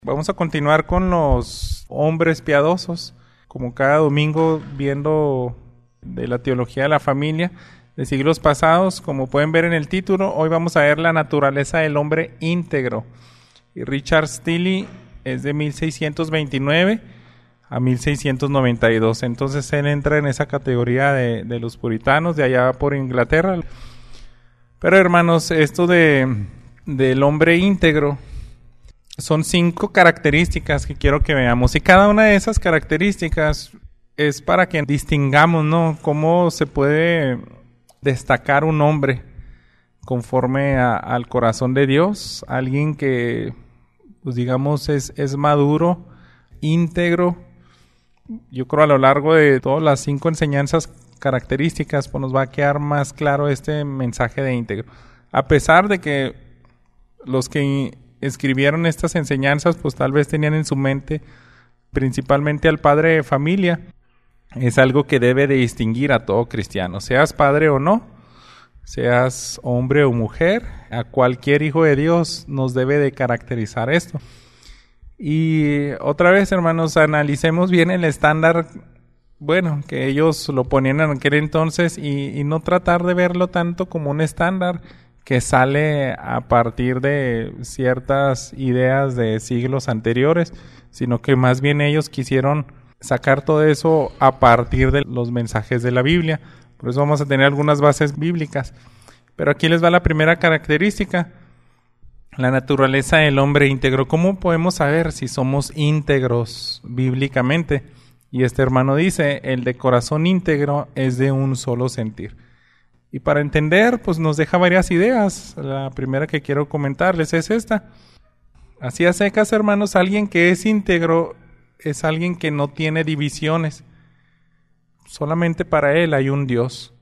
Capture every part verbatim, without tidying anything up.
Vamos a continuar con los hombres piadosos, como cada domingo viendo de la teología de la familia de siglos pasados. Como pueden ver en el título, hoy vamos a ver la naturaleza del hombre íntegro. Y Richard Steele es de mil seiscientos veintinueve a mil seiscientos noventa y dos, entonces él entra en esa categoría de, de los puritanos de allá por Inglaterra. Pero hermanos, esto de del hombre íntegro son cinco características que quiero que veamos, y cada una de esas características es para que distingamos, ¿no?, cómo se puede destacar un hombre conforme a, al corazón de Dios, alguien que, pues digamos, es, es maduro, íntegro. Yo creo a lo largo de todas las cinco enseñanzas características, pues nos va a quedar más claro este mensaje de íntegro. A pesar de que los que escribieron estas enseñanzas, pues tal vez tenían en su mente principalmente al padre de familia. Es algo que debe de distinguir a todo cristiano, seas padre o no, seas hombre o mujer, a cualquier hijo de Dios nos debe de caracterizar esto. Y otra vez, hermanos, analicemos bien el estándar, bueno, que ellos lo ponían en aquel entonces, y, y no tratar de verlo tanto como un estándar que sale a partir de ciertas ideas de siglos anteriores, sino que más bien ellos quisieron sacar todo eso a partir de los mensajes de la Biblia. Por eso vamos a tener algunas bases bíblicas. Pero aquí les va la primera característica, la naturaleza del hombre íntegro. ¿Cómo podemos saber si somos íntegros bíblicamente? Y este hermano dice, el de corazón íntegro es de un solo sentir. Y para entender, pues nos deja varias ideas. La primera que quiero comentarles es esta. Así a secas, hermanos, alguien que es íntegro es alguien que no tiene divisiones. Solamente para él hay un Dios.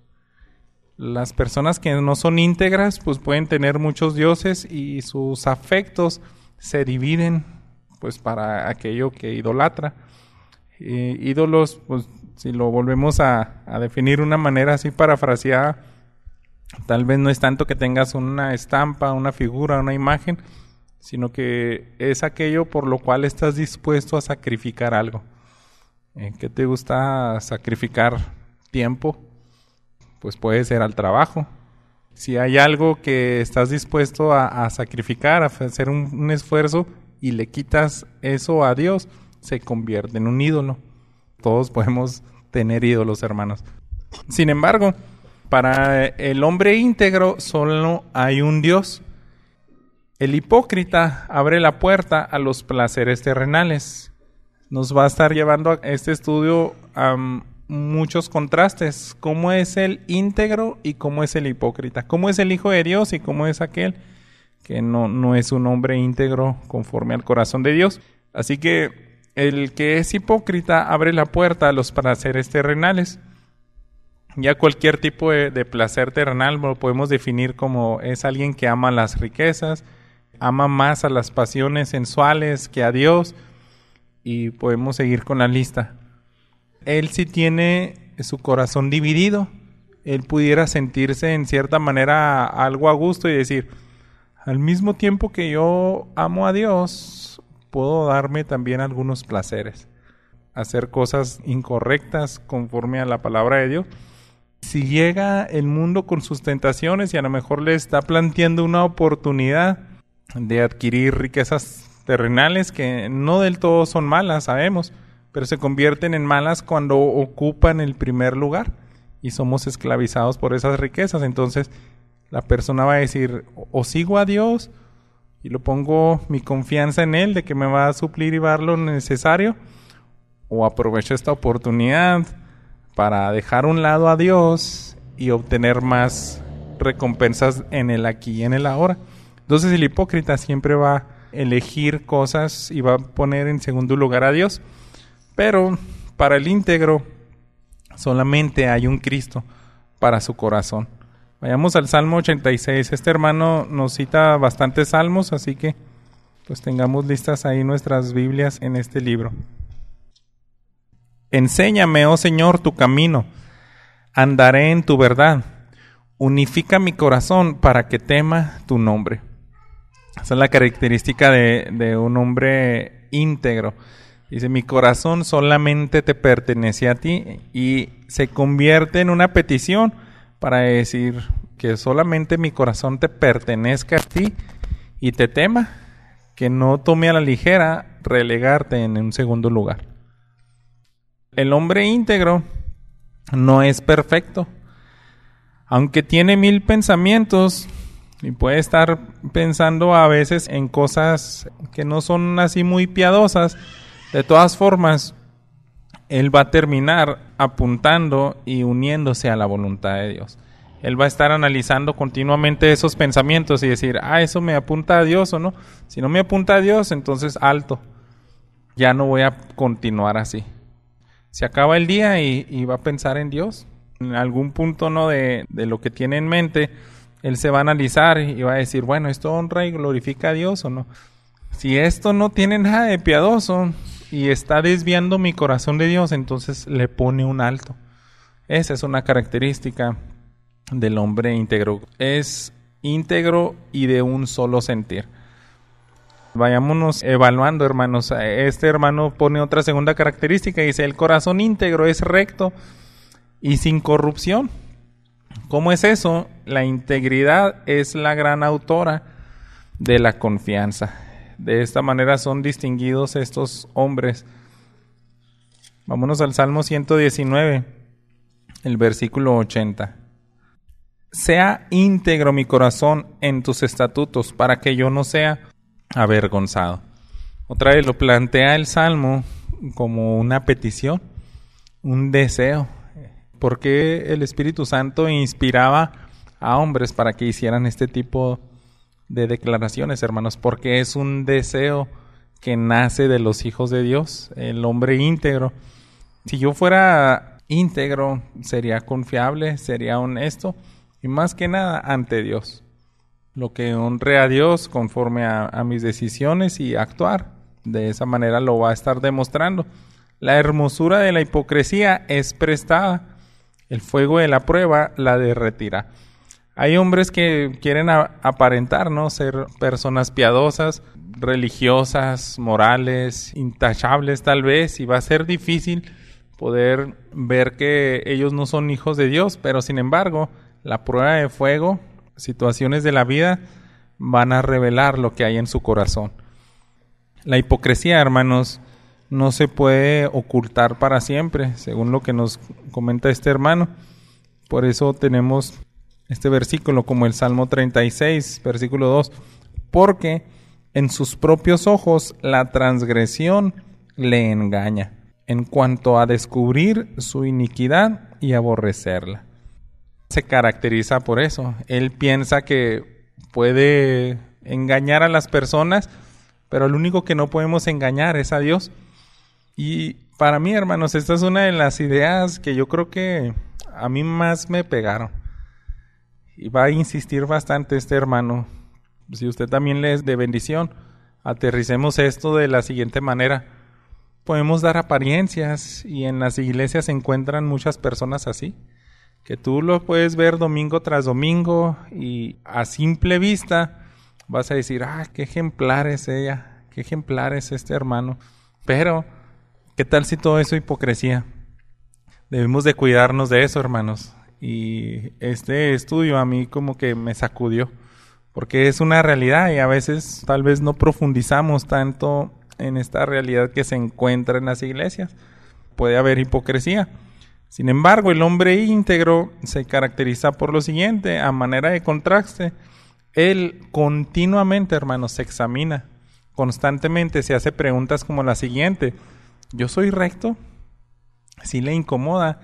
Las personas que no son íntegras, pues pueden tener muchos dioses y sus afectos se dividen, pues para aquello que idolatra. Eh, ídolos, pues si lo volvemos a, a definir de una manera así parafraseada, tal vez no es tanto que tengas una estampa, una figura, una imagen, sino que es aquello por lo cual estás dispuesto a sacrificar algo. ¿En qué te gusta sacrificar tiempo? Pues puede ser al trabajo. Si hay algo que estás dispuesto a, a sacrificar, a hacer un, un esfuerzo y le quitas eso a Dios, se convierte en un ídolo. Todos podemos tener ídolos, hermanos. Sin embargo, para el hombre íntegro solo hay un Dios. El hipócrita abre la puerta a los placeres terrenales. Nos va a estar llevando a este estudio a um, muchos contrastes. ¿Cómo es el íntegro y cómo es el hipócrita? ¿Cómo es el hijo de Dios y cómo es aquel que no, no es un hombre íntegro conforme al corazón de Dios? Así que el que es hipócrita abre la puerta a los placeres terrenales. Ya cualquier tipo de, de placer terrenal lo podemos definir como es alguien que ama las riquezas, ama más a las pasiones sensuales que a Dios, y podemos seguir con la lista. Él sí tiene su corazón dividido. Él pudiera sentirse en cierta manera algo a gusto y decir, al mismo tiempo que yo amo a Dios, puedo darme también algunos placeres, hacer cosas incorrectas conforme a la palabra de Dios. Si llega el mundo con sus tentaciones y a lo mejor le está planteando una oportunidad de adquirir riquezas terrenales que no del todo son malas, sabemos, pero se convierten en malas cuando ocupan el primer lugar y somos esclavizados por esas riquezas. Entonces la persona va a decir, o sigo a Dios y lo pongo mi confianza en Él de que me va a suplir y va a dar lo necesario, o aprovecho esta oportunidad para dejar a un lado a Dios y obtener más recompensas en el aquí y en el ahora. Entonces el hipócrita siempre va a elegir cosas y va a poner en segundo lugar a Dios. Pero para el íntegro solamente hay un Cristo para su corazón. Vayamos al Salmo ochenta y seis. Este hermano nos cita bastantes salmos, así que pues tengamos listas ahí nuestras Biblias en este libro. Enséñame, oh Señor, tu camino, andaré en tu verdad. Unifica mi corazón para que tema tu nombre. Esa es la característica de, de un hombre íntegro. Dice, mi corazón solamente te pertenece a ti, y se convierte en una petición para decir que solamente mi corazón te pertenezca a ti y te tema, que no tome a la ligera relegarte en un segundo lugar. El hombre íntegro no es perfecto. Aunque tiene mil pensamientos y puede estar pensando a veces en cosas que no son así muy piadosas, de todas formas, él va a terminar apuntando y uniéndose a la voluntad de Dios. Él va a estar analizando continuamente esos pensamientos y decir, ah, eso me apunta a Dios o no. Si no me apunta a Dios, entonces alto. Ya no voy a continuar así. Se acaba el día y, y va a pensar en Dios. En algún punto no de, de lo que tiene en mente, él se va a analizar y va a decir, bueno, ¿esto honra y glorifica a Dios o no? Si esto no tiene nada de piadoso y está desviando mi corazón de Dios, entonces le pone un alto. Esa es una característica del hombre íntegro. Es íntegro y de un solo sentir. Vayámonos evaluando, hermanos. Este hermano pone otra segunda característica y dice, el corazón íntegro es recto y sin corrupción. ¿Cómo es eso? La integridad es la gran autora de la confianza. De esta manera son distinguidos estos hombres. Vámonos al Salmo ciento diecinueve, el versículo ochenta. Sea íntegro mi corazón en tus estatutos, para que yo no sea avergonzado. Otra vez lo plantea el Salmo como una petición, un deseo. Porque el Espíritu Santo inspiraba a hombres para que hicieran este tipo de declaraciones, hermanos, porque es un deseo que nace de los hijos de Dios, el hombre íntegro. Si yo fuera íntegro, sería confiable, sería honesto y más que nada ante Dios. Lo que honre a Dios conforme a, a mis decisiones y actuar. De esa manera lo va a estar demostrando. La hermosura de la hipocresía es prestada. El fuego de la prueba la derretirá. Hay hombres que quieren a, aparentar, ¿no? Ser personas piadosas, religiosas, morales, intachables tal vez, y va a ser difícil poder ver que ellos no son hijos de Dios, pero sin embargo, la prueba de fuego, situaciones de la vida, van a revelar lo que hay en su corazón. La hipocresía, hermanos, no se puede ocultar para siempre, según lo que nos comenta este hermano. Por eso tenemos este versículo como el Salmo treinta y seis, versículo dos. Porque en sus propios ojos la transgresión le engaña, en cuanto a descubrir su iniquidad y aborrecerla. Se caracteriza por eso. Él piensa que puede engañar a las personas, pero el único que no podemos engañar es a Dios. Y para mí, hermanos, esta es una de las ideas que yo creo que a mí más me pegaron. Y va a insistir bastante este hermano. Si usted también le es de bendición, aterricemos esto de la siguiente manera. Podemos dar apariencias y en las iglesias se encuentran muchas personas así, que tú lo puedes ver domingo tras domingo y a simple vista vas a decir, ah, qué ejemplar es ella, qué ejemplar es este hermano. Pero ¿qué tal si todo eso es hipocresía? Debemos de cuidarnos de eso, hermanos. Y este estudio a mí como que me sacudió, porque es una realidad y a veces tal vez no profundizamos tanto en esta realidad que se encuentra en las iglesias. Puede haber hipocresía. Sin embargo, el hombre íntegro se caracteriza por lo siguiente, a manera de contraste. Él continuamente, hermanos, se examina. Constantemente se hace preguntas como la siguiente. ¿Yo soy recto? Si le incomoda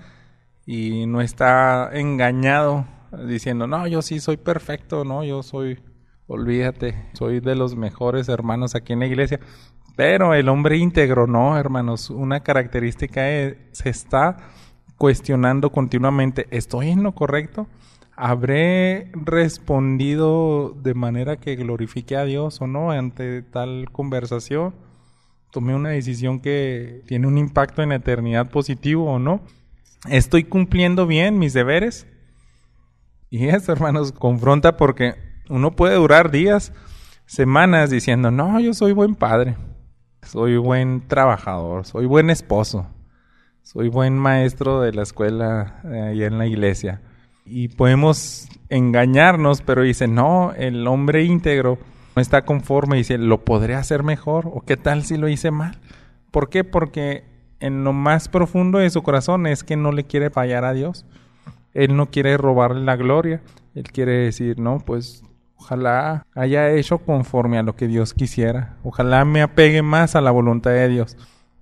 y no está engañado diciendo, no, yo sí soy perfecto, no, yo soy, olvídate, soy de los mejores hermanos aquí en la iglesia. Pero el hombre íntegro, no, hermanos, una característica es, se está cuestionando continuamente, ¿estoy en lo correcto? ¿Habré respondido de manera que glorifique a Dios o no ante tal conversación? ¿Tomé una decisión que tiene un impacto en la eternidad positivo o no? ¿Estoy cumpliendo bien mis deberes? Y eso, hermanos, confronta porque uno puede durar días semanas diciendo, no, yo soy buen padre, soy buen trabajador, soy buen esposo, soy buen maestro de la escuela ahí en la iglesia. Y podemos engañarnos, pero dice, no, el hombre íntegro no está conforme, dice, ¿lo podré hacer mejor? ¿O qué tal si lo hice mal? ¿Por qué? Porque en lo más profundo de su corazón es que no le quiere fallar a Dios. Él no quiere robarle la gloria. Él quiere decir, no, pues ojalá haya hecho conforme a lo que Dios quisiera. Ojalá me apegue más a la voluntad de Dios.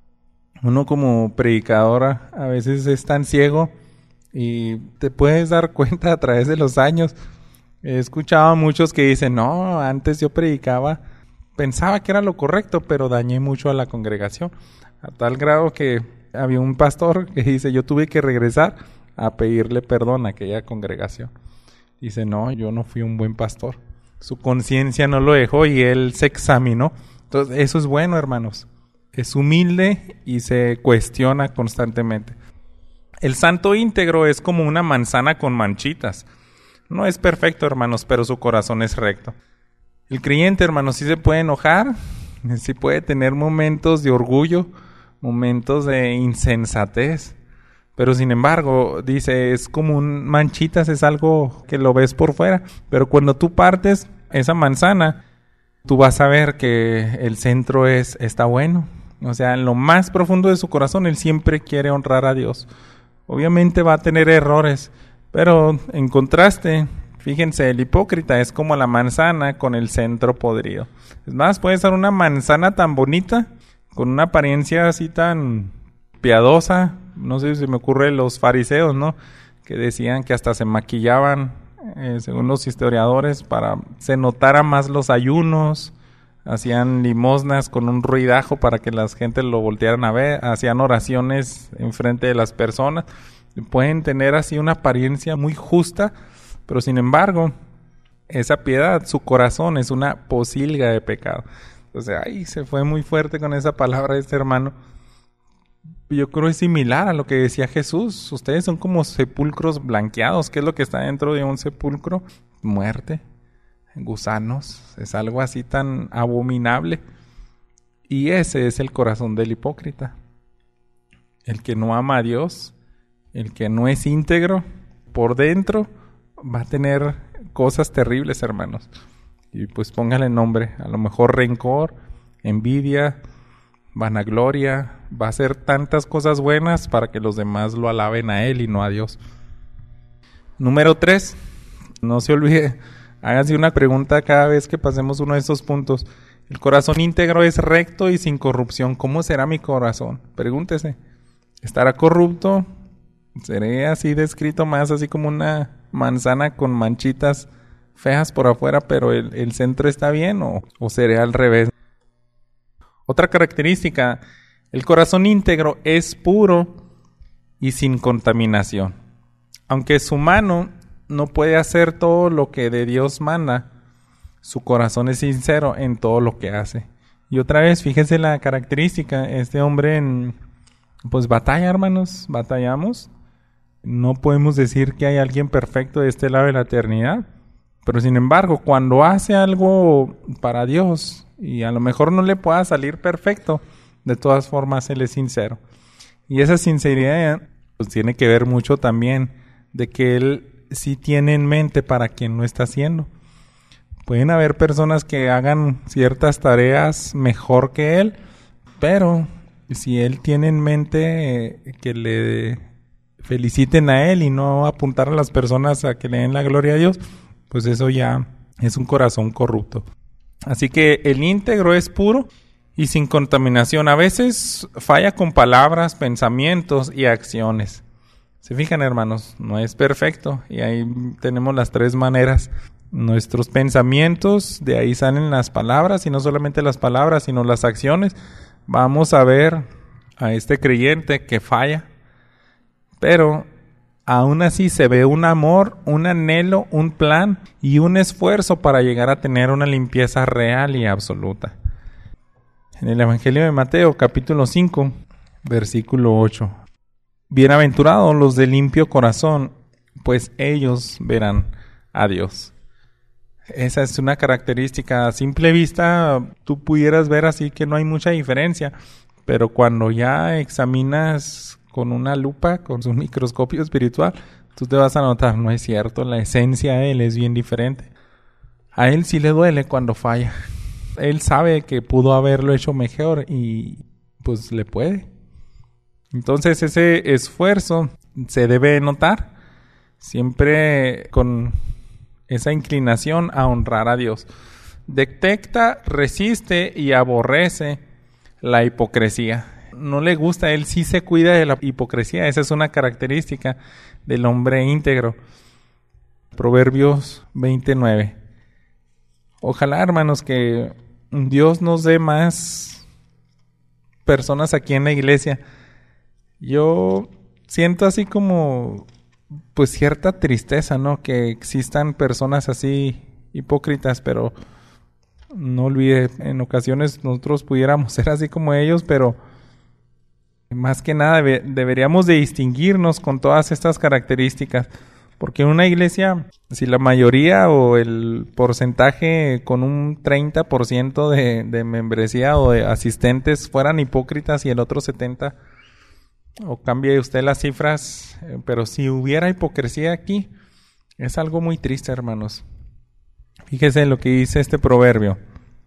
Uno como predicadora a veces es tan ciego y te puedes dar cuenta a través de los años. He escuchado a muchos que dicen, no, antes yo predicaba, pensaba que era lo correcto, pero dañé mucho a la congregación. A tal grado que había un pastor que dice, yo tuve que regresar a pedirle perdón a aquella congregación. Dice, no, yo no fui un buen pastor. Su conciencia no lo dejó y él se examinó. Entonces, eso es bueno, hermanos. Es humilde y se cuestiona constantemente. El santo íntegro es como una manzana con manchitas. No es perfecto, hermanos, pero su corazón es recto. El creyente, hermanos, sí se puede enojar, sí puede tener momentos de orgullo, momentos de insensatez. Pero sin embargo, dice, es como un manchitas, es algo que lo ves por fuera. Pero cuando tú partes esa manzana, tú vas a ver que el centro es está bueno. O sea, en lo más profundo de su corazón, él siempre quiere honrar a Dios. Obviamente va a tener errores, pero en contraste, fíjense, el hipócrita es como la manzana con el centro podrido. Es más, puede ser una manzana tan bonita, con una apariencia así tan piadosa. No sé si se me ocurre los fariseos, ¿no? Que decían que hasta se maquillaban, eh, según los historiadores, para se notara más los ayunos. Hacían limosnas con un ruidajo para que la gente lo voltearan a ver. Hacían oraciones enfrente de las personas. Pueden tener así una apariencia muy justa, pero sin embargo, esa piedad, su corazón es una posilga de pecado. Entonces, ay, se fue muy fuerte con esa palabra este hermano. Yo creo que es similar a lo que decía Jesús. Ustedes son como sepulcros blanqueados. ¿Qué es lo que está dentro de un sepulcro? Muerte, gusanos. Es algo así tan abominable. Y ese es el corazón del hipócrita. El que no ama a Dios, el que no es íntegro, por dentro va a tener cosas terribles, hermanos. Y pues póngale nombre. A lo mejor rencor, envidia, vanagloria, va a hacer tantas cosas buenas para que los demás lo alaben a él y no a Dios. Número tres, no se olvide, hágase una pregunta cada vez que pasemos uno de estos puntos. El corazón íntegro es recto y sin corrupción. ¿Cómo será mi corazón? Pregúntese. ¿Estará corrupto? ¿Seré así descrito más así como una manzana con manchitas feas por afuera, pero el, el centro está bien? ¿O, o seré al revés? Otra característica, el corazón íntegro es puro y sin contaminación. Aunque su mano no puede hacer todo lo que de Dios manda, su corazón es sincero en todo lo que hace. Y otra vez, fíjese la característica, este hombre en, pues batalla, hermanos, batallamos. No podemos decir que hay alguien perfecto de este lado de la eternidad, pero sin embargo, cuando hace algo para Dios, y a lo mejor no le pueda salir perfecto, de todas formas él es sincero. Y esa sinceridad pues tiene que ver mucho también de que él sí tiene en mente para quien lo está haciendo. Pueden haber personas que hagan ciertas tareas mejor que él, pero si él tiene en mente eh, que le feliciten a él y no apuntar a las personas a que le den la gloria a Dios, pues eso ya es un corazón corrupto. Así que el íntegro es puro y sin contaminación. A veces falla con palabras, pensamientos y acciones. Se fijan, hermanos, no es perfecto. Y ahí tenemos las tres maneras. Nuestros pensamientos, de ahí salen las palabras, y no solamente las palabras, sino las acciones. Vamos a ver a este creyente que falla, pero aún así se ve un amor, un anhelo, un plan y un esfuerzo para llegar a tener una limpieza real y absoluta. En el Evangelio de Mateo, capítulo cinco, versículo ocho. Bienaventurados los de limpio corazón, pues ellos verán a Dios. Esa es una característica. A simple vista, tú pudieras ver así que no hay mucha diferencia. Pero cuando ya examinas con una lupa, con su microscopio espiritual, tú te vas a notar, no es cierto, la esencia de él es bien diferente. A él sí le duele cuando falla. Él sabe que pudo haberlo hecho mejor y pues le puede. Entonces ese esfuerzo se debe notar siempre con esa inclinación a honrar a Dios. Detecta, resiste y aborrece la hipocresía. No le gusta, él sí se cuida de la hipocresía. Esa es una característica del hombre íntegro. Proverbios veintinueve. Ojalá, hermanos, que Dios nos dé más personas aquí en la iglesia. Yo siento así como, pues, cierta tristeza, ¿no? Que existan personas así hipócritas, pero no olvide, en ocasiones nosotros pudiéramos ser así como ellos, pero más que nada debe, deberíamos de distinguirnos con todas estas características, porque en una iglesia, si la mayoría o el porcentaje con un treinta por ciento de, de membresía o de asistentes fueran hipócritas y el otro setenta por ciento, o cambie usted las cifras, pero si hubiera hipocresía aquí, es algo muy triste, hermanos. Fíjese lo que dice este proverbio.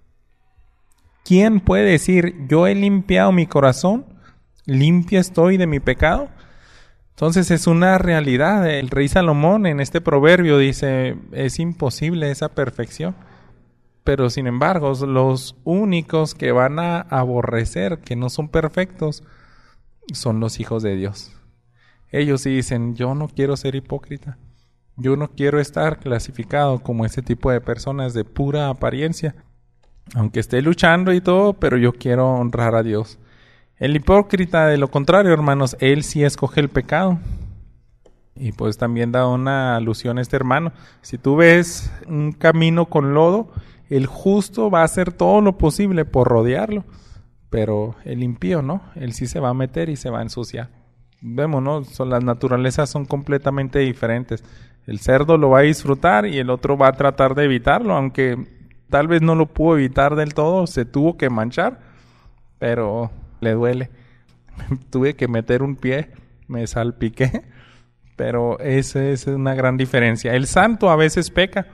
¿Quién puede decir, yo he limpiado mi corazón, limpia estoy de mi pecado? Entonces es una realidad. El rey Salomón en este proverbio dice, es imposible esa perfección. Pero sin embargo, los únicos que van a aborrecer, que no son perfectos, son los hijos de Dios. Ellos sí dicen, yo no quiero ser hipócrita. Yo no quiero estar clasificado como ese tipo de personas de pura apariencia. Aunque esté luchando y todo, pero yo quiero honrar a Dios. El hipócrita, de lo contrario, hermanos, él sí escoge el pecado. Y pues también da una alusión a este hermano. Si tú ves un camino con lodo, el justo va a hacer todo lo posible por rodearlo. Pero el impío, ¿no? Él sí se va a meter y se va a ensuciar. Vemos, ¿no? Son, las naturalezas son completamente diferentes. El cerdo lo va a disfrutar y el otro va a tratar de evitarlo, aunque tal vez no lo pudo evitar del todo, se tuvo que manchar, pero le duele. Tuve que meter un pie, me salpiqué, pero esa es una gran diferencia. El santo a veces peca,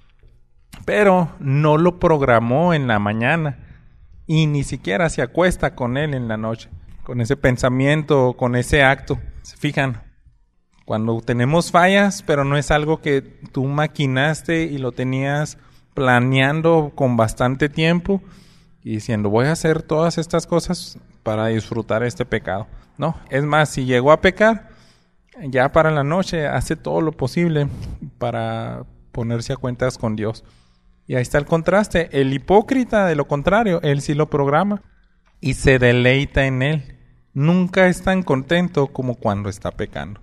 pero no lo programó en la mañana y ni siquiera se acuesta con él en la noche, con ese pensamiento, con ese acto. ¿Se fijan? Cuando tenemos fallas, pero no es algo que tú maquinaste y lo tenías planeando con bastante tiempo y diciendo, voy a hacer todas estas cosas para disfrutar este pecado. No, es más, si llegó a pecar, ya para la noche hace todo lo posible para ponerse a cuentas con Dios. Y ahí está el contraste. El hipócrita, de lo contrario, él sí lo programa y se deleita en él. Nunca es tan contento como cuando está pecando.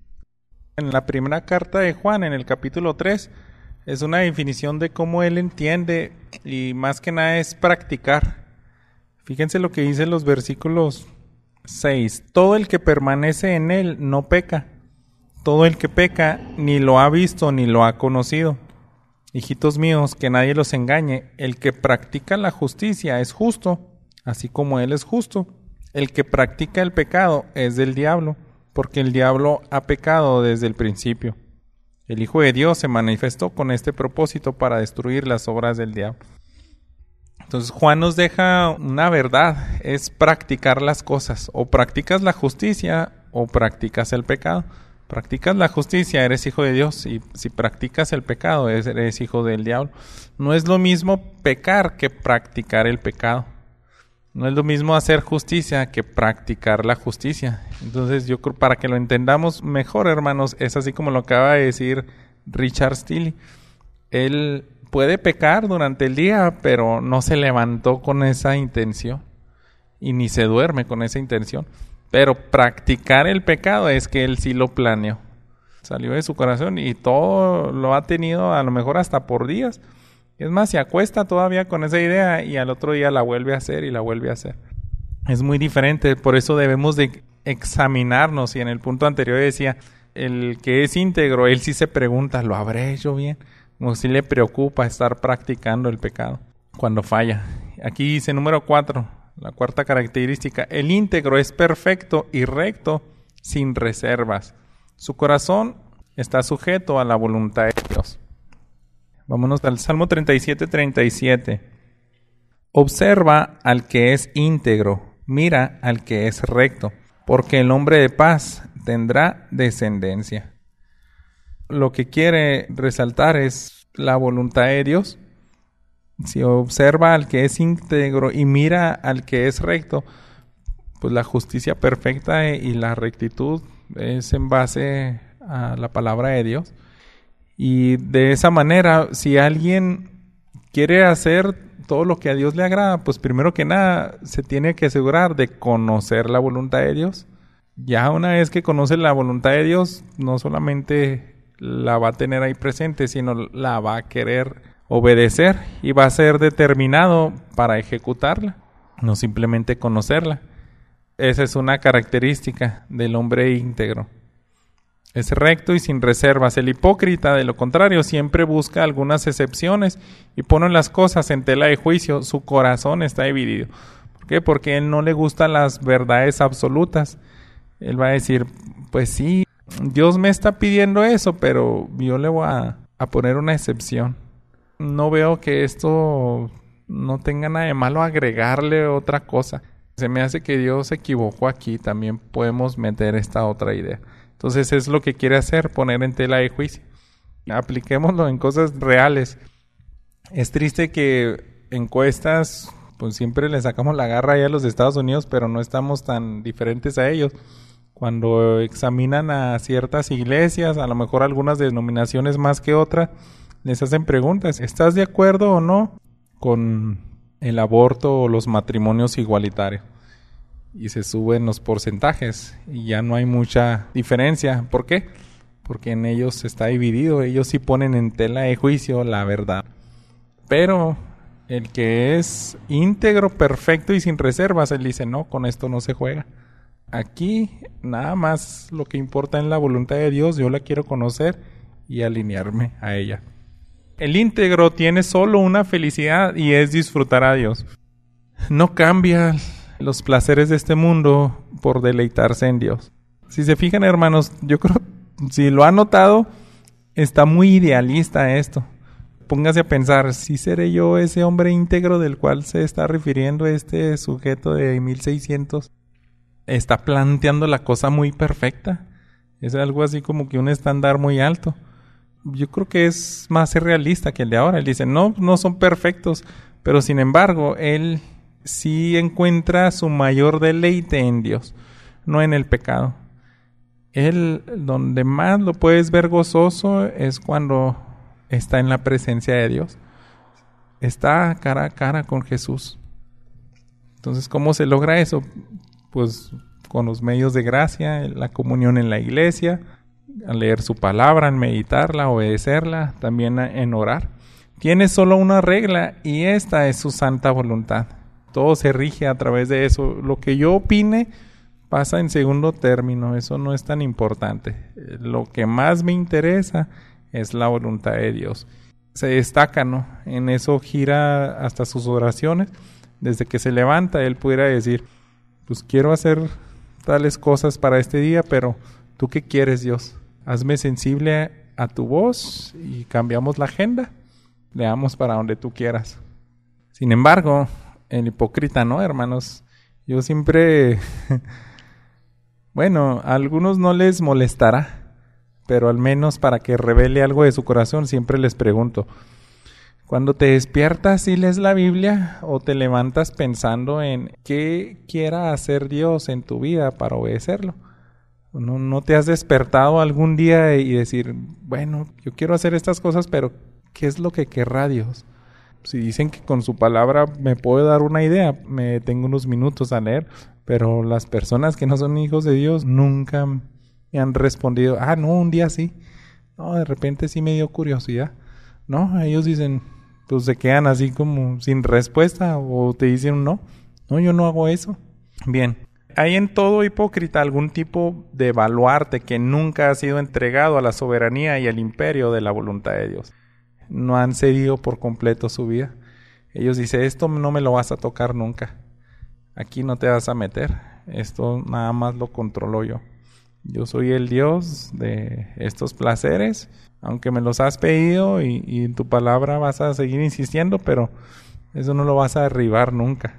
En la primera carta de Juan, en el capítulo tres, es una definición de cómo él entiende y más que nada es practicar. Fíjense lo que dice los versículos seis. Todo el que permanece en él no peca. Todo el que peca ni lo ha visto ni lo ha conocido. Hijitos míos, que nadie los engañe. El que practica la justicia es justo, así como él es justo. El que practica el pecado es del diablo, porque el diablo ha pecado desde el principio. El Hijo de Dios se manifestó con este propósito para destruir las obras del diablo. Entonces Juan nos deja una verdad, es practicar las cosas. O practicas la justicia o practicas el pecado. Practicas la justicia, eres hijo de Dios, y si practicas el pecado, eres hijo del diablo. No es lo mismo pecar que practicar el pecado. No es lo mismo hacer justicia que practicar la justicia. Entonces yo creo, para que lo entendamos mejor, hermanos, es así como lo acaba de decir Richard Steele. Él puede pecar durante el día, pero no se levantó con esa intención y ni se duerme con esa intención. Pero practicar el pecado es que él sí lo planeó. Salió de su corazón y todo lo ha tenido a lo mejor hasta por días. Es más, se acuesta todavía con esa idea y al otro día la vuelve a hacer y la vuelve a hacer. Es muy diferente, por eso debemos de examinarnos. Y en el punto anterior decía, el que es íntegro, él sí se pregunta, ¿lo habré hecho bien? como si le preocupa estar practicando el pecado cuando falla. Aquí dice número cuatro, la cuarta característica: el íntegro es perfecto y recto sin reservas. Su corazón está sujeto a la voluntad de Dios. Vámonos al Salmo treinta y siete, treinta y siete. Observa al que es íntegro, mira al que es recto, porque el hombre de paz tendrá descendencia. Lo que quiere resaltar es la voluntad de Dios. Si observa al que es íntegro y mira al que es recto, pues la justicia perfecta y la rectitud es en base a la palabra de Dios. Y de esa manera, si alguien quiere hacer todo lo que a Dios le agrada, pues primero que nada se tiene que asegurar de conocer la voluntad de Dios. Ya una vez que conoce la voluntad de Dios, no solamente la va a tener ahí presente, sino la va a querer obedecer y va a ser determinado para ejecutarla, no simplemente conocerla. Esa es una característica del hombre íntegro. Es recto y sin reservas. El hipócrita, de lo contrario, siempre busca algunas excepciones y pone las cosas en tela de juicio. Su corazón está dividido. ¿Por qué? Porque a él no le gustan las verdades absolutas. Él va a decir, pues sí, Dios me está pidiendo eso, pero yo le voy a, a poner una excepción. No veo que esto no tenga nada de malo agregarle otra cosa. Se me hace que Dios se equivocó aquí. También podemos meter esta otra idea. Entonces es lo que quiere hacer, poner en tela de juicio. Apliquémoslo en cosas reales. Es triste que encuestas, pues siempre le sacamos la garra ahí a los Estados Unidos, pero no estamos tan diferentes a ellos. Cuando examinan a ciertas iglesias, a lo mejor algunas denominaciones más que otras, les hacen preguntas. ¿Estás de acuerdo o no con el aborto o los matrimonios igualitarios? Y se suben los porcentajes y ya no hay mucha diferencia. ¿Por qué? Porque en ellos está dividido. Ellos sí ponen en tela de juicio la verdad. Pero el que es íntegro, perfecto y sin reservas, él dice, no, con esto no se juega. Aquí nada más lo que importa es la voluntad de Dios. Yo la quiero conocer y alinearme a ella. El íntegro tiene solo una felicidad y es disfrutar a Dios. No cambia los placeres de este mundo por deleitarse en Dios. Si se fijan, hermanos, yo creo, si lo han notado, está muy idealista esto. Póngase a pensar, ¿sí seré yo ese hombre íntegro del cual se está refiriendo este sujeto de mil seiscientos? Está planteando la cosa muy perfecta. Es algo así como que un estándar muy alto. Yo creo que es más realista que el de ahora. Él dice, no, no son perfectos, pero sin embargo, él sí encuentra su mayor deleite en Dios, no en el pecado. Él, donde más lo puedes ver gozoso es cuando está en la presencia de Dios. Está cara a cara con Jesús. Entonces, ¿cómo se logra eso? Pues con los medios de gracia, la comunión en la iglesia, a leer su palabra, en meditarla, obedecerla, también en orar. Tiene solo una regla y esta es su santa voluntad. Todo se rige a través de eso. Lo que yo opine pasa en segundo término. Eso no es tan importante. Lo que más me interesa es la voluntad de Dios. Se destaca, ¿no? En eso gira hasta sus oraciones. Desde que se levanta, él pudiera decir, pues quiero hacer tales cosas para este día, pero ¿tú qué quieres, Dios? Hazme sensible a tu voz y cambiamos la agenda. Leamos para donde tú quieras. Sin embargo, el hipócrita no, hermanos. Yo siempre, bueno, a algunos no les molestará, pero al menos para que revele algo de su corazón, siempre les pregunto, cuando te despiertas y lees la Biblia o te levantas pensando en qué quiera hacer Dios en tu vida para obedecerlo. ¿No, no te has despertado algún día y decir, bueno, yo quiero hacer estas cosas, pero ¿qué es lo que querrá Dios? Si dicen que con su palabra me puedo dar una idea, me tengo unos minutos a leer, pero las personas que no son hijos de Dios nunca me han respondido, ah, no, un día sí. No, de repente sí me dio curiosidad. No, ellos dicen, pues se quedan así como sin respuesta o te dicen no, no, yo no hago eso. Bien, hay en todo hipócrita algún tipo de baluarte que nunca ha sido entregado a la soberanía y al imperio de la voluntad de Dios. no han cedido por completo su vida. Ellos dicen, esto no me lo vas a tocar nunca. Aquí no te vas a meter. Esto nada más lo controlo yo. Yo soy el Dios de estos placeres, aunque me los has pedido y, y en tu palabra vas a seguir insistiendo, pero eso no lo vas a derribar nunca.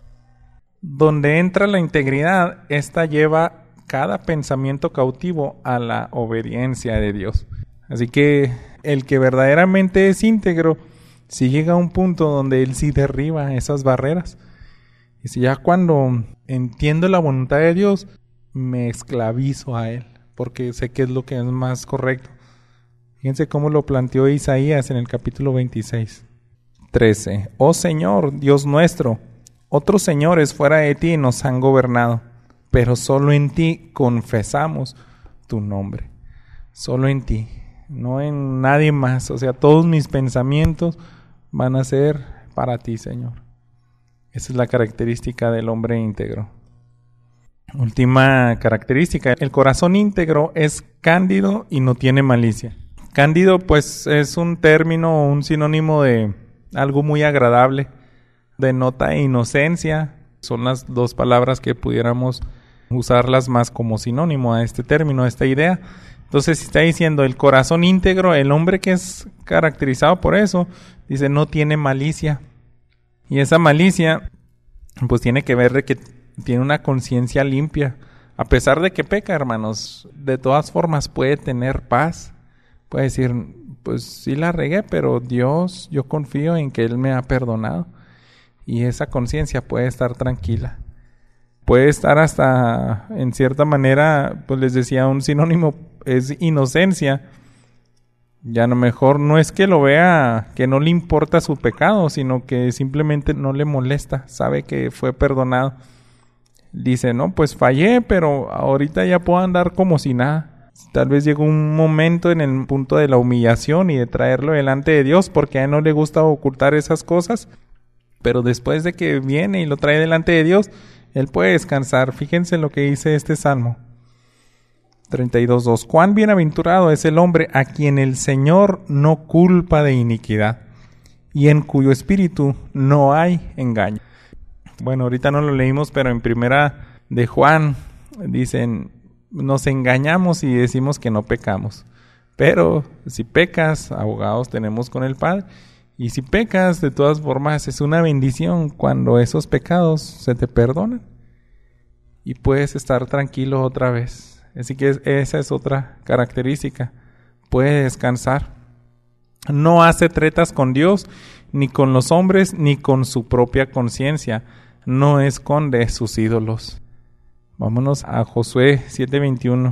Donde entra la integridad, esta lleva cada pensamiento cautivo a la obediencia de Dios. Así que el que verdaderamente es íntegro, si llega a un punto donde él sí derriba esas barreras. Y si ya cuando entiendo la voluntad de Dios, me esclavizo a él, porque sé que es lo que es más correcto. Fíjense cómo lo planteó Isaías en el capítulo veintiséis, trece. Oh Señor, Dios nuestro, otros señores fuera de ti nos han gobernado, pero solo en ti confesamos tu nombre. Solo en ti, no en nadie más. O sea, todos mis pensamientos van a ser para ti, Señor. Esa es la característica del hombre íntegro. Última característica, el corazón íntegro es cándido y no tiene malicia. Cándido, pues, es un término, un sinónimo de algo muy agradable, denota inocencia. Son las dos palabras que pudiéramos usarlas más como sinónimo a este término, a esta idea. Entonces, está diciendo el corazón íntegro, el hombre que es caracterizado por eso, dice, no tiene malicia. Y esa malicia, pues tiene que ver de que tiene una conciencia limpia. A pesar de que peca, hermanos, de todas formas puede tener paz. Puede decir, pues sí la regué, pero Dios, yo confío en que Él me ha perdonado. Y esa conciencia puede estar tranquila. Puede estar hasta, en cierta manera, pues les decía, un sinónimo es inocencia. Ya a lo mejor no es que lo vea, que no le importa su pecado, sino que simplemente no le molesta, sabe que fue perdonado. Dice, no, pues fallé, pero ahorita ya puedo andar como si nada. Tal vez llegó un momento en el punto de la humillación y de traerlo delante de Dios, porque a él no le gusta ocultar esas cosas, pero después de que viene y lo trae delante de Dios, él puede descansar. Fíjense lo que dice este Salmo treinta y dos, dos. Cuán bienaventurado es el hombre a quien el Señor no culpa de iniquidad y en cuyo espíritu no hay engaño. Bueno, ahorita no lo leímos, pero en primera de Juan dicen, nos engañamos y decimos que no pecamos. Pero si pecas, abogados tenemos con el Padre. Y si pecas, de todas formas, es una bendición cuando esos pecados se te perdonan. Y puedes estar tranquilo otra vez. Así que esa es otra característica. Puede descansar. No hace tretas con Dios, ni con los hombres, ni con su propia conciencia. No esconde sus ídolos. Vámonos a Josué siete veintiuno.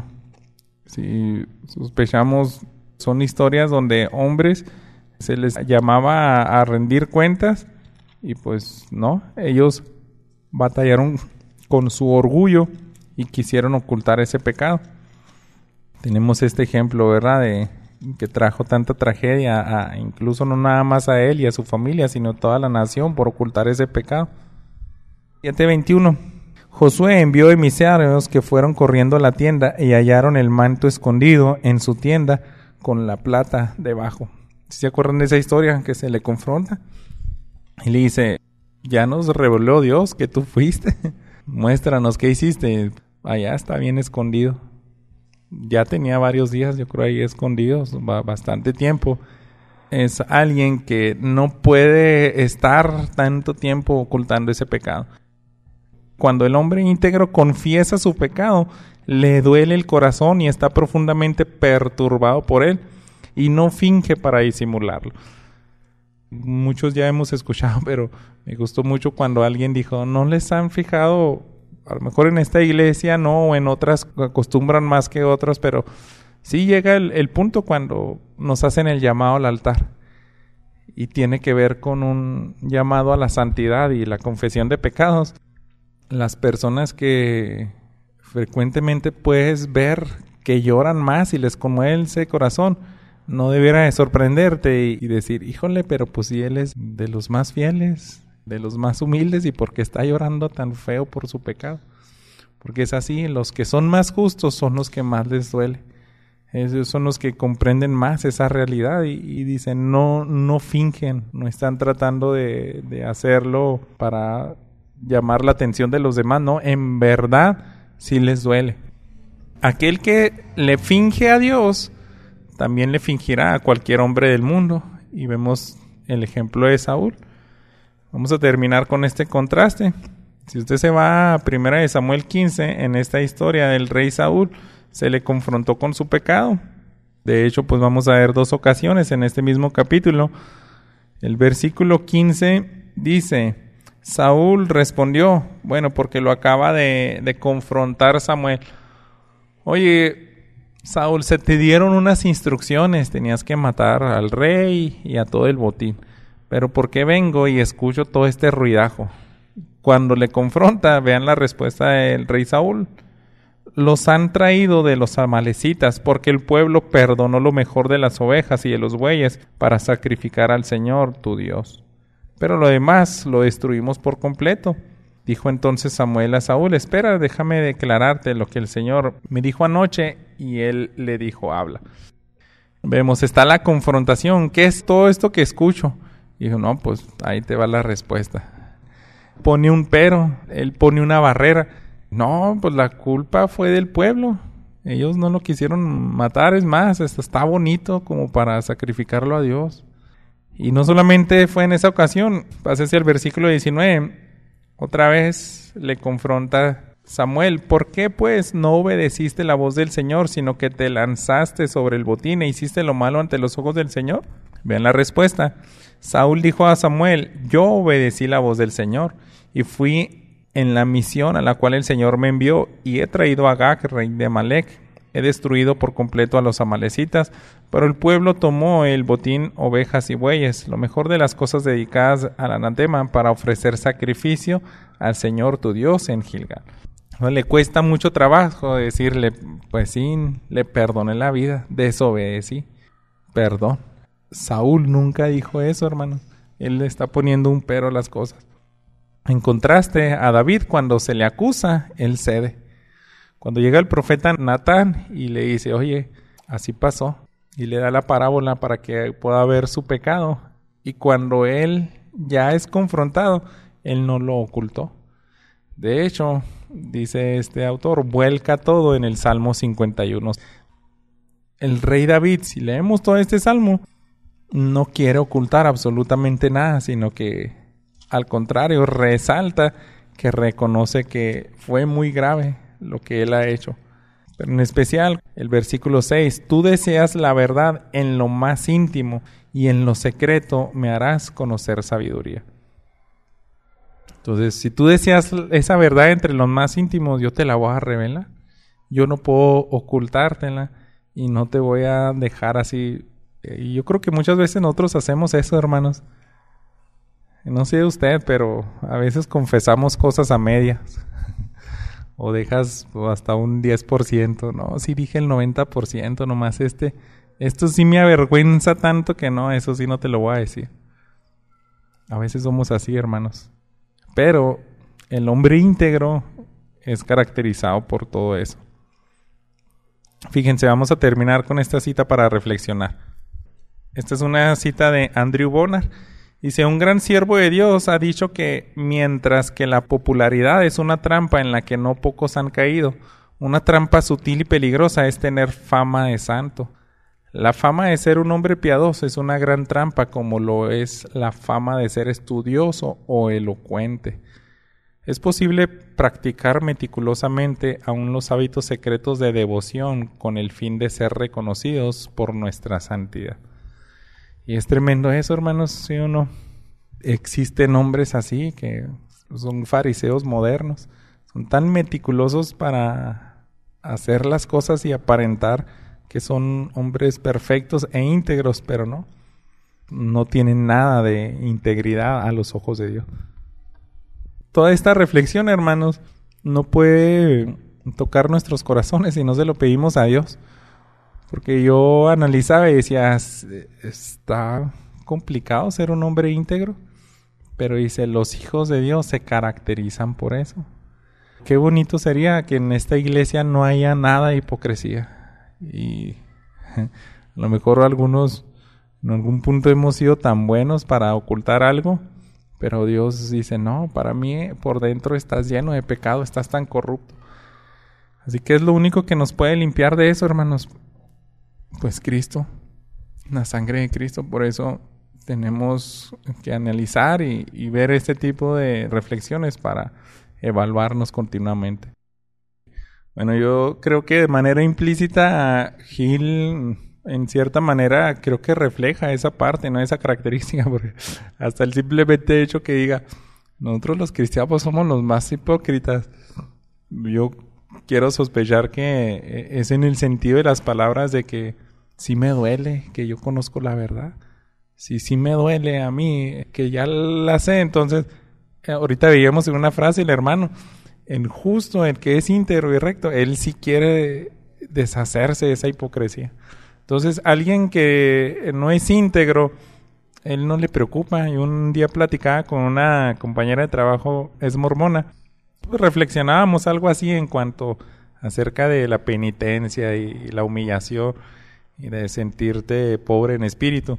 Si sospechamos, son historias donde hombres se les llamaba a, a rendir cuentas y pues no, ellos batallaron con su orgullo y quisieron ocultar ese pecado. Tenemos este ejemplo, ¿verdad?, de que trajo tanta tragedia, a, incluso no nada más a él y a su familia, sino a toda la nación por ocultar ese pecado. siete veintiuno. Josué envió emisarios que fueron corriendo a la tienda y hallaron el manto escondido en su tienda con la plata debajo. ¿Se acuerdan de esa historia que se le confronta? Y le dice, ya nos reveló Dios que tú fuiste. Muéstranos qué hiciste. Allá está bien escondido. Ya tenía varios días, yo creo, ahí escondidos, bastante tiempo. Es alguien que no puede estar tanto tiempo ocultando ese pecado. Cuando el hombre íntegro confiesa su pecado, le duele el corazón y está profundamente perturbado por él y no finge para disimularlo. Muchos ya hemos escuchado, pero me gustó mucho cuando alguien dijo, ¿no les han fijado? A lo mejor en esta iglesia no, o en otras acostumbran más que otras, pero sí llega el, el punto cuando nos hacen el llamado al altar. Y tiene que ver con un llamado a la santidad y la confesión de pecados. Las personas que frecuentemente puedes ver que lloran más y les conmueve ese corazón, no debiera de sorprenderte y, y decir, híjole, pero pues si él es de los más fieles, de los más humildes, y por qué está llorando tan feo por su pecado. Porque es así, los que son más justos son los que más les duele. Esos son los que comprenden más esa realidad y, y dicen, no, no fingen, no están tratando de, de hacerlo para llamar la atención de los demás, no, en verdad sí les duele. Aquel que le finge a Dios, también le fingirá a cualquier hombre del mundo. Y vemos el ejemplo de Saúl. Vamos a terminar con este contraste. Si usted se va a primera de Samuel quince, en esta historia del rey Saúl, se le confrontó con su pecado. De hecho, pues vamos a ver dos ocasiones en este mismo capítulo. El versículo quince dice, Saúl respondió, bueno, porque lo acaba de, de confrontar Samuel. Oye, Saúl, se te dieron unas instrucciones, tenías que matar al rey y a todo el botín. Pero ¿por qué vengo y escucho todo este ruidajo? Cuando le confronta, vean la respuesta del rey Saúl. Los han traído de los amalecitas, porque el pueblo perdonó lo mejor de las ovejas y de los bueyes para sacrificar al Señor, tu Dios. Pero lo demás lo destruimos por completo. Dijo entonces Samuel a Saúl, espera, déjame declararte lo que el Señor me dijo anoche, y él le dijo, habla. Vemos, está la confrontación. ¿Qué es todo esto que escucho? Y dijo, no, pues ahí te va la respuesta. Pone un pero, él pone una barrera. No, pues la culpa fue del pueblo. Ellos no lo quisieron matar, es más, esto está bonito como para sacrificarlo a Dios. Y no solamente fue en esa ocasión, pásese al versículo diecinueve, otra vez le confronta Samuel, ¿por qué pues no obedeciste la voz del Señor, sino que te lanzaste sobre el botín e hiciste lo malo ante los ojos del Señor? Vean la respuesta. Saúl dijo a Samuel, yo obedecí la voz del Señor y fui en la misión a la cual el Señor me envió, y he traído a Agag, rey de Amalec. He destruido por completo a los amalecitas, pero el pueblo tomó el botín, ovejas y bueyes, lo mejor de las cosas dedicadas al anatema, para ofrecer sacrificio al Señor tu Dios en Gilgal. No le cuesta mucho trabajo decirle, pues sí, le perdoné la vida, desobedecí, perdón. Saúl nunca dijo eso, hermanos. Él le está poniendo un pero a las cosas. En contraste a David, cuando se le acusa, él cede. Cuando llega el profeta Natán y le dice, oye, así pasó, y le da la parábola para que pueda ver su pecado, y cuando él ya es confrontado, él no lo ocultó. De hecho, dice este autor, vuelca todo en el Salmo cincuenta y uno. El rey David, si leemos todo este salmo, no quiere ocultar absolutamente nada, sino que al contrario, resalta que reconoce que fue muy grave lo que él ha hecho. Pero en especial, el versículo seis, tú deseas la verdad en lo más íntimo y en lo secreto me harás conocer sabiduría. Entonces, si tú deseas esa verdad entre los más íntimos, yo te la voy a revelar. Yo no puedo ocultártela y no te voy a dejar así. Y yo creo que muchas veces nosotros hacemos eso, hermanos. No sé de usted, pero a veces confesamos cosas a medias. O dejas hasta un diez por ciento. No, sí dije el noventa por ciento, nomás este. Esto sí me avergüenza tanto que no, eso sí no te lo voy a decir. A veces somos así, hermanos. Pero el hombre íntegro es caracterizado por todo eso. Fíjense, vamos a terminar con esta cita para reflexionar. Esta es una cita de Andrew Bonar. Dice, un gran siervo de Dios ha dicho que mientras que la popularidad es una trampa en la que no pocos han caído, una trampa sutil y peligrosa es tener fama de santo. La fama de ser un hombre piadoso es una gran trampa, como lo es la fama de ser estudioso o elocuente. Es posible practicar meticulosamente aún los hábitos secretos de devoción con el fin de ser reconocidos por nuestra santidad. Y es tremendo eso, hermanos, ¿sí o no? Existen hombres así que son fariseos modernos. Son tan meticulosos para hacer las cosas y aparentar que son hombres perfectos e íntegros, pero no. No tienen nada de integridad a los ojos de Dios. Toda esta reflexión, hermanos, no puede tocar nuestros corazones si no se lo pedimos a Dios. Porque yo analizaba y decía, está complicado ser un hombre íntegro, pero dice, los hijos de Dios se caracterizan por eso. Qué bonito sería que en esta iglesia no haya nada de hipocresía. Y A lo mejor algunos en algún punto hemos sido tan buenos para ocultar algo, pero Dios dice, no, para mí por dentro estás lleno de pecado, estás tan corrupto. Así que es lo único que nos puede limpiar de eso, hermanos. Pues Cristo, la sangre de Cristo. Por eso tenemos que analizar y, y ver este tipo de reflexiones para evaluarnos continuamente. Bueno, yo creo que de manera implícita Gil, en cierta manera, creo que refleja esa parte, no esa característica, porque hasta el simplemente hecho que diga, nosotros los cristianos somos los más hipócritas. Yo quiero sospechar que es en el sentido de las palabras de que sí me duele, que yo conozco la verdad. Sí, sí me duele a mí, que ya la sé. Entonces, ahorita veíamos en una frase el hermano, el justo, el que es íntegro y recto, él sí quiere deshacerse de esa hipocresía. Entonces, alguien que no es íntegro, él no le preocupa. Y un día platicaba con una compañera de trabajo, es mormona, pues reflexionábamos algo así en cuanto acerca de la penitencia y la humillación y de sentirte pobre en espíritu.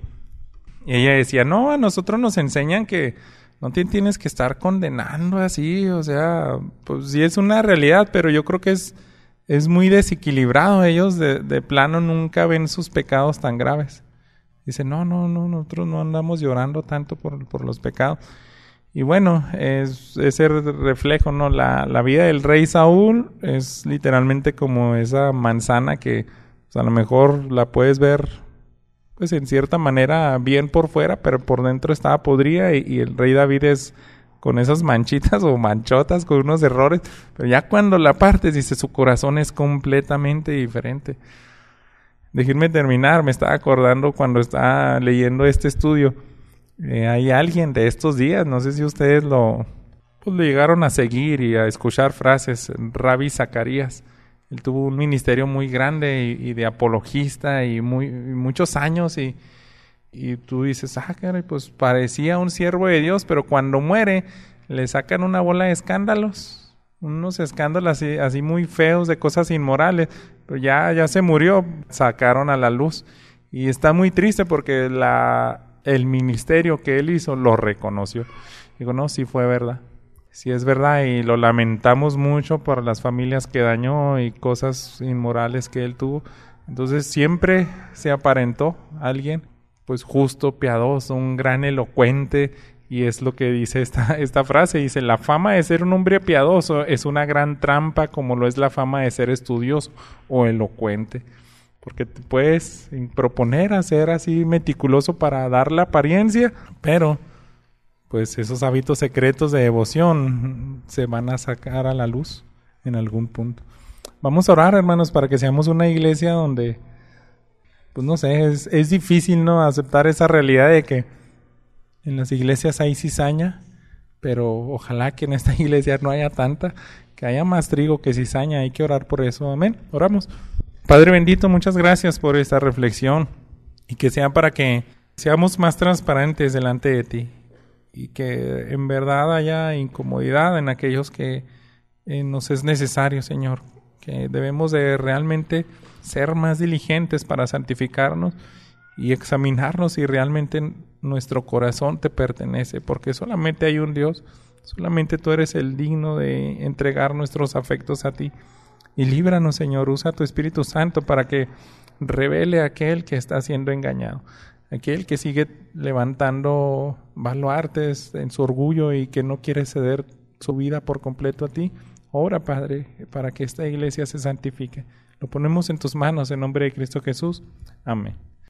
Y ella decía, no, a nosotros nos enseñan que no te tienes que estar condenando así, o sea, pues sí es una realidad, pero yo creo que es, es muy desequilibrado. Ellos de, de plano nunca ven sus pecados tan graves. Dice, no, no, no, nosotros no andamos llorando tanto por, por los pecados. Y bueno, es ese reflejo, ¿no? La, la vida del rey Saúl es literalmente como esa manzana que pues, a lo mejor la puedes ver, pues en cierta manera bien por fuera, pero por dentro estaba podrida, y, y el rey David es con esas manchitas o manchotas, con unos errores, pero ya cuando la partes, dice, su corazón es completamente diferente. Déjenme terminar, me estaba acordando cuando estaba leyendo este estudio. Eh, hay alguien de estos días, no sé si ustedes lo, pues, lo llegaron a seguir y a escuchar frases, Rabbi Zacarías. Él tuvo un ministerio muy grande y, y de apologista y, muy, y muchos años, y, y tú dices, ah, caray, pues parecía un siervo de Dios, pero cuando muere le sacan una bola de escándalos, unos escándalos así, así muy feos de cosas inmorales, pero ya, ya se murió, sacaron a la luz. Y está muy triste porque la... el ministerio que él hizo lo reconoció. Digo, no, sí fue verdad. Sí es verdad, y lo lamentamos mucho por las familias que dañó y cosas inmorales que él tuvo. Entonces siempre se aparentó alguien, pues justo, piadoso, un gran elocuente, y es lo que dice esta, esta frase. Dice, la fama de ser un hombre piadoso es una gran trampa, como lo es la fama de ser estudioso o elocuente. Porque te puedes proponer a ser así meticuloso para dar la apariencia, pero pues esos hábitos secretos de devoción se van a sacar a la luz en algún punto. Vamos a orar, hermanos, para que seamos una iglesia donde, pues no sé, es, es difícil, ¿no?, aceptar esa realidad de que en las iglesias hay cizaña, pero ojalá que en esta iglesia no haya tanta, que haya más trigo que cizaña. Hay que orar por eso. Amén. Oramos. Padre bendito, muchas gracias por esta reflexión, y que sea para que seamos más transparentes delante de ti, y que en verdad haya incomodidad en aquellos que eh, nos es necesario, Señor, que debemos de realmente ser más diligentes para santificarnos y examinarnos si realmente nuestro corazón te pertenece, porque solamente hay un Dios, solamente tú eres el digno de entregar nuestros afectos a ti. Y líbranos, Señor, usa tu Espíritu Santo para que revele a aquel que está siendo engañado, aquel que sigue levantando baluartes en su orgullo y que no quiere ceder su vida por completo a ti. Ora, Padre, para que esta iglesia se santifique. Lo ponemos en tus manos en nombre de Cristo Jesús. Amén.